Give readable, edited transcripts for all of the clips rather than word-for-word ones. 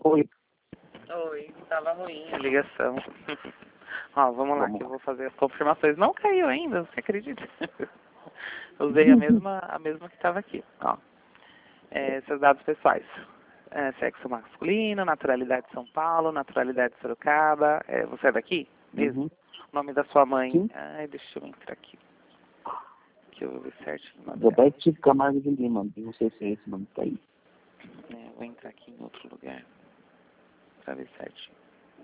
Oi. Oi, tava ruim a ligação. Ó, vamos lá, que eu vou fazer as confirmações. Não caiu ainda, você acredita? Usei a mesma que estava aqui. Ó, seus dados pessoais. Sexo masculino, naturalidade de São Paulo, naturalidade de Sorocaba. Você é daqui mesmo? Uhum. Nome da sua mãe. Sim. Ai, deixa eu entrar aqui. Que eu vou ver certinho o nome dela. Roberto Camargo de Lima. Não sei se é esse nome que tá aí. Vou entrar aqui em outro lugar pra ver certinho.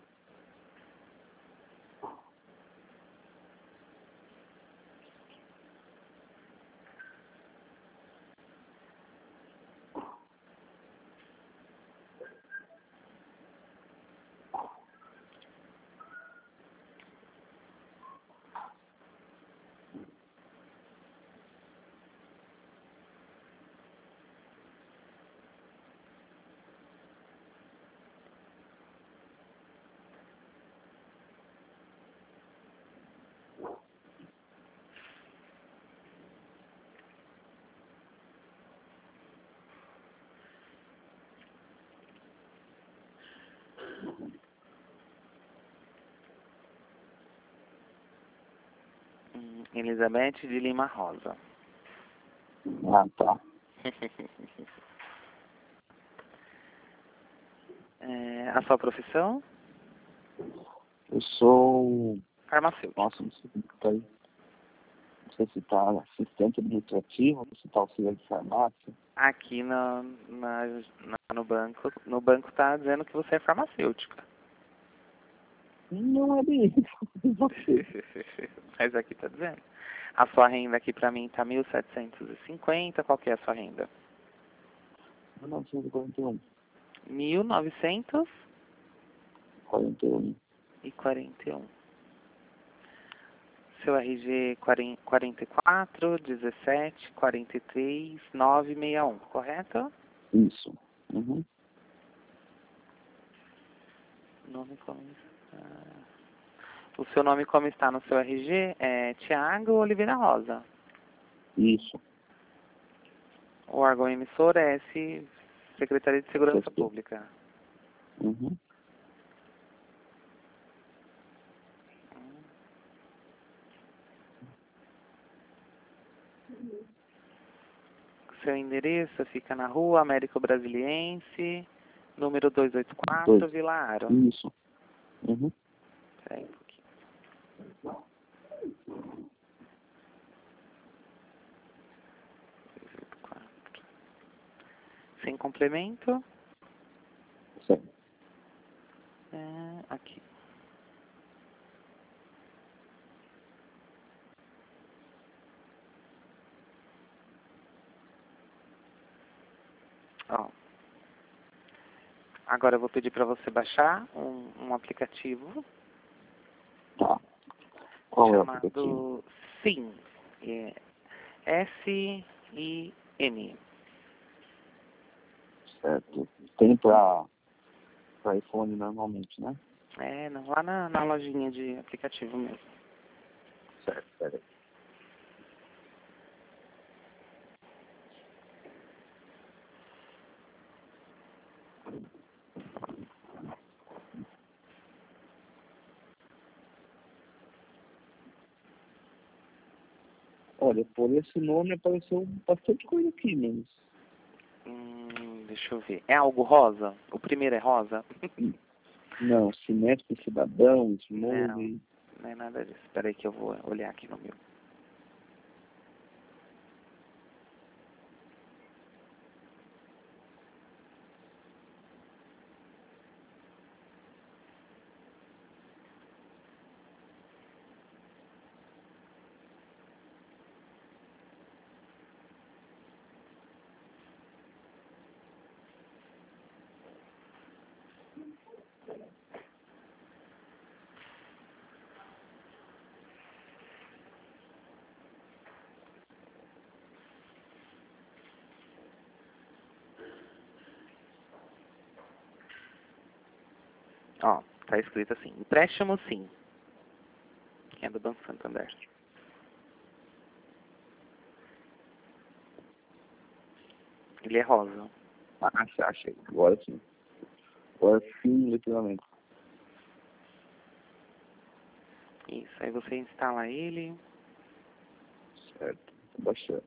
Elizabeth de Lima Rosa. Ah, tá. A sua profissão? Eu sou... Farmacêutico. Nossa, não sei como que tá aí. Não sei se tá assistente administrativo, se tá auxiliar de farmácia. Aqui no banco. No banco tá dizendo que você é farmacêutica. Não é bem isso. Você. Mas aqui tá dizendo. A sua renda aqui pra mim tá 1.750. Qual que é a sua renda? 1941. 1.941. 41. Seu RG 44 17 43 961, correto? Isso. Uhum. Nome como está? O seu nome como está no seu RG é Tiago Oliveira Rosa. Isso. O órgão emissor é Secretaria de Segurança CSP. Pública. Uhum. Seu endereço fica na Rua Américo Brasiliense, número 284, Vila Aro. Isso. Uhum. Espera aí um pouquinho. Sem complemento. Certo. Aqui. Ó. Agora eu vou pedir para você baixar um aplicativo Tá. Qual é o aplicativo? chamado SIM. SIM. Certo. Tem pra iPhone normalmente, né? Não, lá na lojinha de aplicativo mesmo. Certo, peraí. Olha, por esse nome apareceu bastante coisa aqui, mas... Deixa eu ver. É algo rosa? O primeiro é rosa? Não, Sinestro Cidadão, Não, Smoothie... não é nada disso. Espera aí que eu vou olhar aqui no meu. Ó, tá escrito assim, empréstimo sim, que é do Banco Santander. Ele é rosa. Ah, achei. Agora sim. Sim, literalmente. Isso, aí você instala ele. Certo. Tô baixando.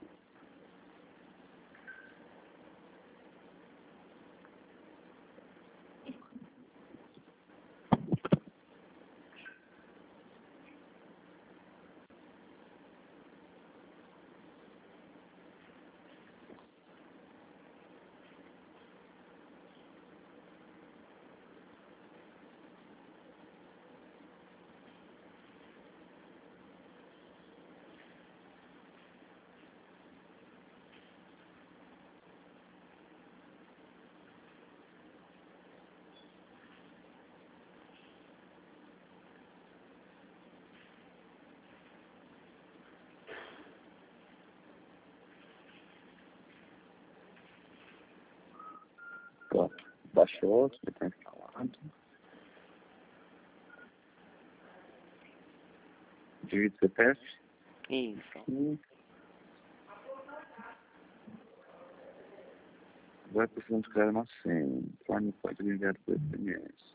Pronto. Baixou, já está instalado. Digite o CPF. Isso. Agora precisamos criar uma senha. Forne código enviado por SMS.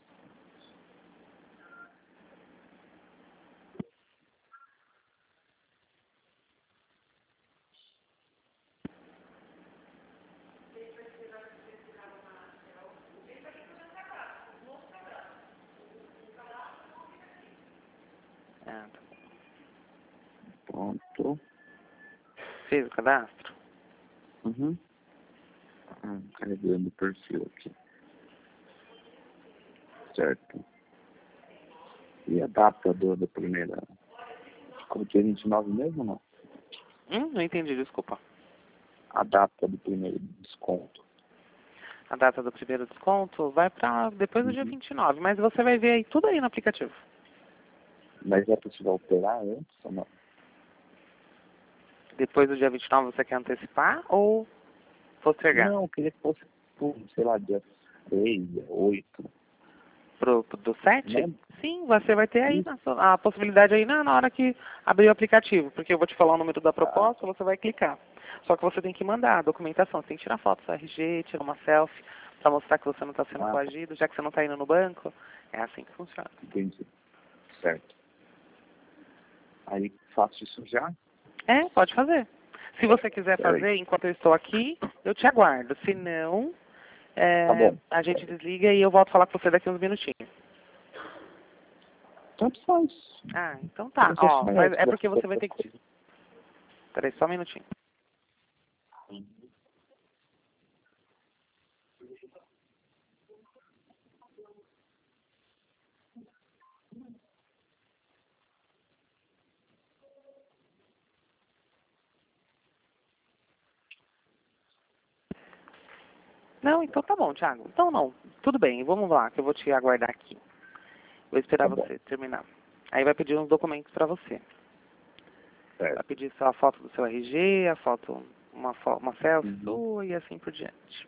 Ah, tá. Pronto. Fez o cadastro? Uhum. Carregando o perfil aqui. Certo. E a data da primeira? Coloquei 29 mesmo ou não? Não entendi, desculpa. A data do primeiro desconto. A data do primeiro desconto vai para depois do dia 29, mas você vai ver aí tudo aí no aplicativo. Mas é possível alterar antes ou não? Depois do dia 29 você quer antecipar ou postergar? Não, eu queria que fosse, sei lá, dia 6, dia 8. Do 7? Né? Sim, você vai ter aí Isso. a possibilidade aí na hora que abrir o aplicativo, porque eu vou te falar o número da proposta, você vai clicar. Só que você tem que mandar a documentação, você tem que tirar foto do seu RG, tirar uma selfie, para mostrar que você não está sendo coagido, já que você não está indo no banco. É assim que funciona. Entendi. Certo. Aí faço isso já? É, pode fazer. Se você quiser fazer enquanto eu estou aqui, eu te aguardo. Se não, Tá bom. a gente desliga e eu volto a falar com você daqui uns minutinhos. Tanto faz. Ah, então tá. Eu Ó, só mas é se porque você vai outra ter que... coisa. Peraí, só um minutinho. Não, então tá bom, Thiago. Então não, tudo bem, vamos lá, que eu vou te aguardar aqui. Vou esperar Tá bom. você terminar. Aí vai pedir uns documentos pra você. Vai Certo. pedir só a foto do seu RG, a foto, uma selfie Uhum. sua e assim por diante.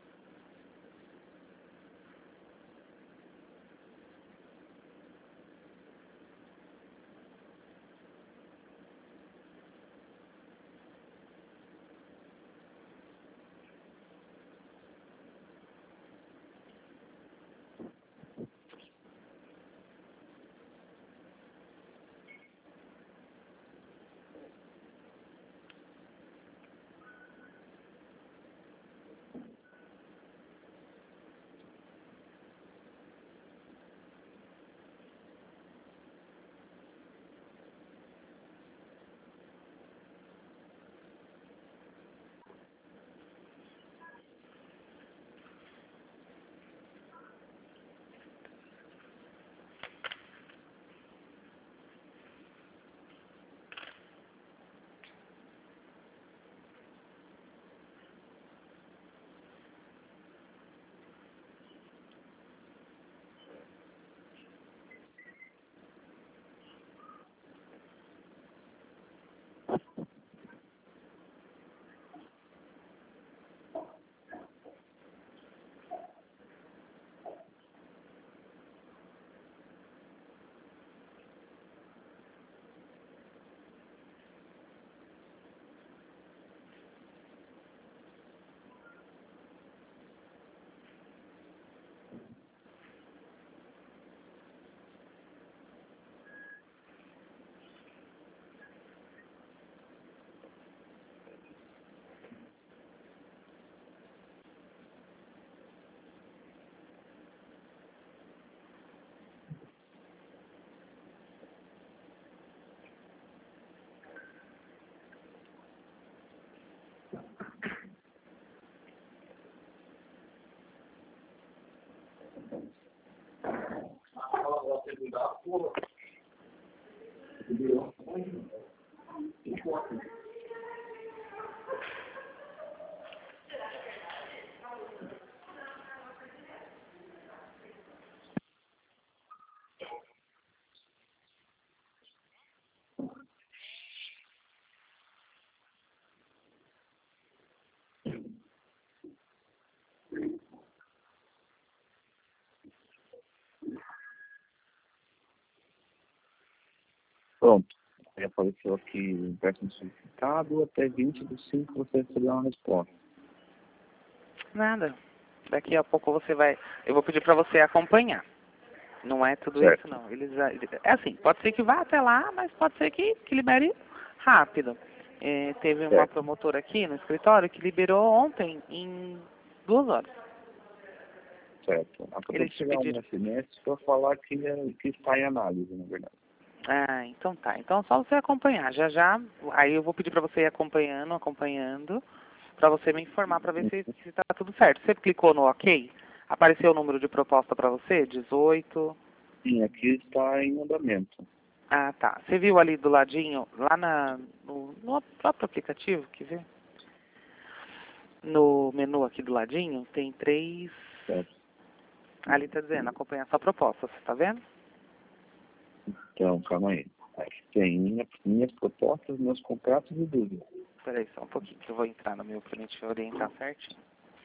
Pronto. Aí apareceu aqui o empréstimo solicitado, até 20/5 você recebeu uma resposta. Nada. Daqui a pouco você vai... Eu vou pedir para você acompanhar. Não é tudo Certo. isso, não. É assim, pode ser que vá até lá, mas pode ser que libere rápido. Teve uma Certo. promotora aqui no escritório que liberou ontem em 2 horas. Certo. Acabou Eles de te chegar um pediram... SMS para falar que está em análise, na verdade. Ah, então tá. Então é só você acompanhar. Já já, aí eu vou pedir para você ir acompanhando, para você me informar para ver se tá tudo certo. Você clicou no OK? Apareceu o número de proposta para você? 18. Sim, aqui está em andamento. Ah, tá. Você viu ali do ladinho, lá no próprio aplicativo, quer ver? No menu aqui do ladinho, tem 3... Certo. Ali tá dizendo, acompanhar sua proposta, você tá vendo? Então, calma aí. Aqui tem minhas propostas, meus contratos e dúvidas. Espera aí só um pouquinho, que eu vou entrar no meu para te orientar certinho.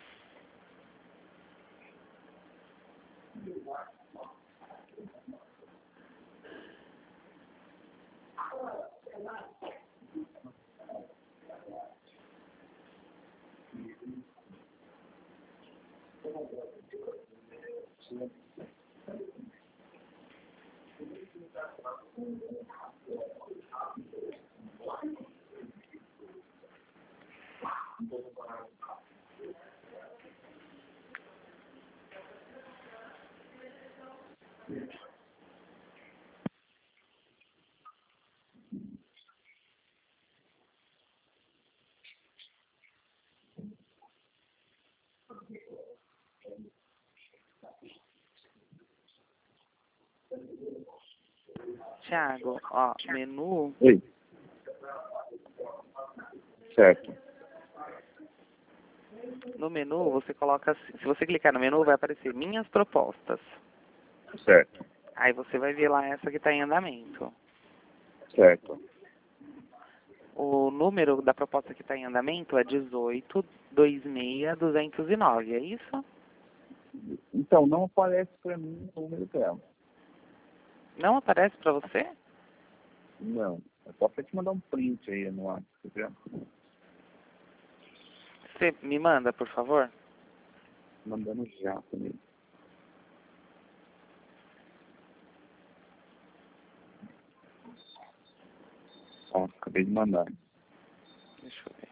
Thiago, ó, menu, Oi. Certo. no menu você coloca, se você clicar no menu vai aparecer minhas propostas. Certo. Aí você vai ver lá essa que está em andamento. Certo. O número da proposta que está em andamento é 18-26-209, é isso? Então, não aparece para mim o número dela. Não aparece para você? Não. É só para te mandar um print aí no WhatsApp. Você me manda, por favor? Mandando já também. Ó, acabei de mandar. Deixa eu ver.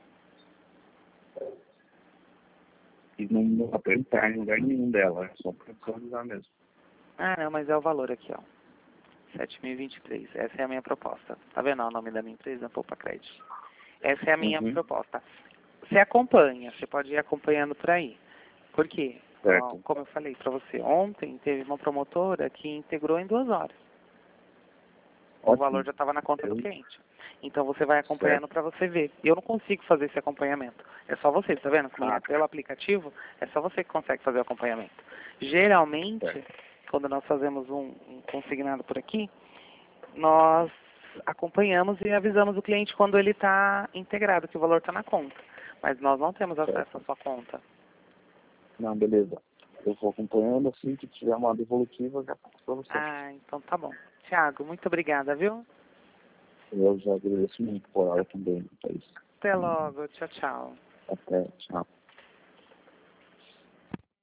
E não apertar em lugar nenhum dela. É só para visualizar mesmo. Ah, não, mas é o valor aqui, ó. 7.023. Essa é a minha proposta. Tá vendo o nome da minha empresa? Poupa Crédito. Essa é a minha proposta. Você acompanha, você pode ir acompanhando por aí. Por quê? Certo. Ó, como eu falei para você, ontem teve uma promotora que integrou em 2 horas. O Ótimo. valor já estava na conta do cliente. Então você vai acompanhando para você ver. Eu não consigo fazer esse acompanhamento. É só você, tá vendo? Pelo aplicativo, é só você que consegue fazer o acompanhamento. Geralmente, quando nós fazemos um consignado por aqui, nós acompanhamos e avisamos o cliente quando ele está integrado, que o valor está na conta. Mas nós não temos acesso à sua conta. Não, beleza. Eu vou acompanhando, assim que tiver uma devolutiva, eu já passo para você. Ah, então tá bom. Thiago, muito obrigada, viu? Eu já agradeço muito por hora também. É isso. Até logo. Tchau, tchau. Até, tchau.